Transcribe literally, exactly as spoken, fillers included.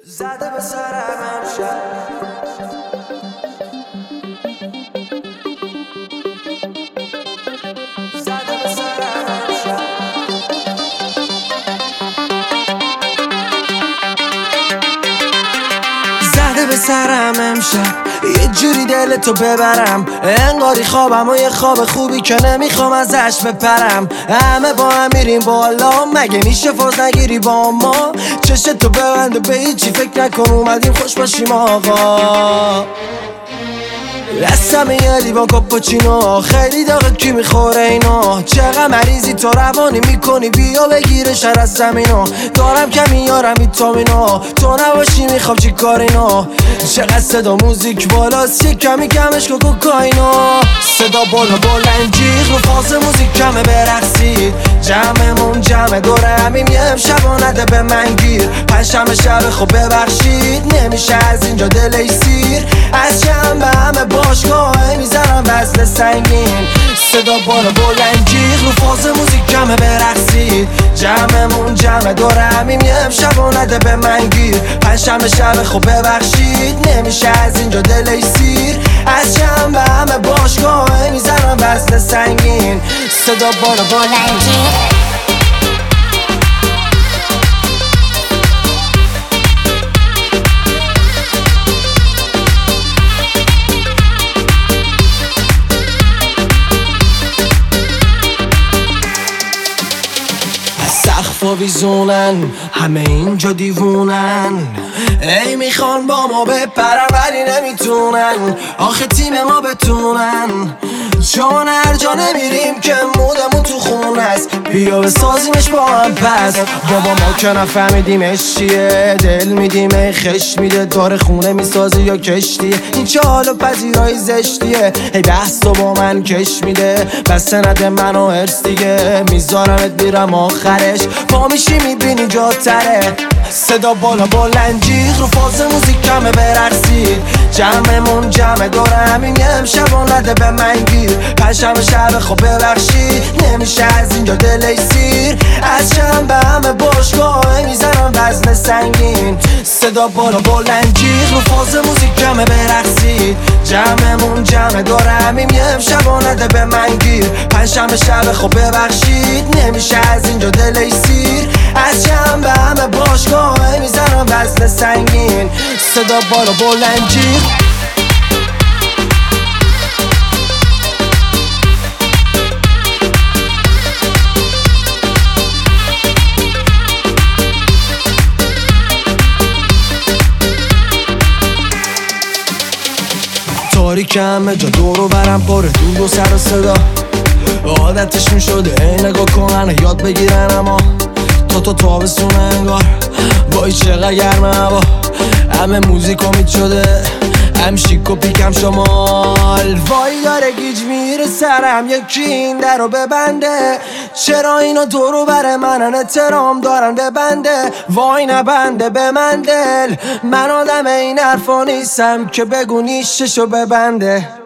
زده به سرم امشب زده به سرم امشب زده به سرم امشب یه جوری دلتو ببرم، انگاری خوابم و یه خواب خوبی که نمیخوام ازش بپرم. همه با هم میریم بالا، مگه میشه فاز نگیری با ما؟ چشتو ببند و به هیچی فکر نکن، اومدیم خوش باشیم آقا. دستم یه لیوان کاپوچینو، خیلی داغه کی میخوره اینو؟ چقدر مریضی تو روانی میکنی، بیا بگیره شر از زمینو. دارم کمی یارم ویتامینو، تو نباشی میخوام چی کار اینو؟ چقدر صدا موزیک بالاست، یه کمی کمش کو کوکائینو. صدا بالا بلند جیغ رو فاز موزیک کمه برقصید، جمعمون جمع دوره همیم یه امشب و نده به من گیر. پنجشنبه شب خب ببخشید، نمیشه از اینجا دلی سیر. از چند به همه باشگاه میزنم وزن سنگین، صدا بالا بلند جیغ رو فاز موزیک کمه برقصید، جمعمون جمع دوره همیم یه امشب و نده به من گیر. پنجشنبه شب خب ببخشید، نمیشه از اینجا دلی سیر. از چند به همه باشگاه میزنم وزن سنگین، صدا بالا بلند جیغ. سقفا ویزونن، همه اینجا دیوونن، ای میخوان با ما بپرن ولی نمیتونن. آخه تیم ما بتونن، چون هر جا نمیریم که مودمون تو خون هست. بیا بسازیمش با هم پس، بابا ما که نفهمیدیمش چیه. دل میدیم ای خش میده، داره خونه میسازی یا کشتیه. این چه حال و پذیرایی زشتیه، ای بحث تو با من کش میده. بس نده منو هرس دیگه، میذارمت میرم آخرش. پا میشی میبینی جا تره، صدا بالا بلند جیغ رو فاز موزیک کمه برقصید، جمعمون جمع دوره همین یه امشب و نده به من گیر. پنجشنبه شب خب ببخشید، نمیشه از اینجا دلی سیر. از چند به همه باشگاه میزنم وزن سنگین، صدا بالا بلند جیغ رو فاز موزیک کمه برقصید، جمعمون جمع دوره همین یه امشب و نده به من گیر. پنجشنبه شب خب ببخشید، نمیشه از اینجا دلی سیر. از چند به همه باشگاه میزنم وزن سنگین، صدا بالا بلند جیغ. تاریک همه جا دورو برم پاره دود و سر و صدا، عادتشون شده ای نگاه کنن یاد بگیرن. اما تا تو تابستونه انگار، وای چقدر گرمه هوا. همه موزیک امید شده، هم شیک و پیکم شمال. وای داره گیج میره سرم، یکی این در رو ببنده. چرا اینا دورو بر منن، احترام دارن ببنده. وای نبنده به من دل، من آدم این حرفا نیستم که بگو نیششو ببنده.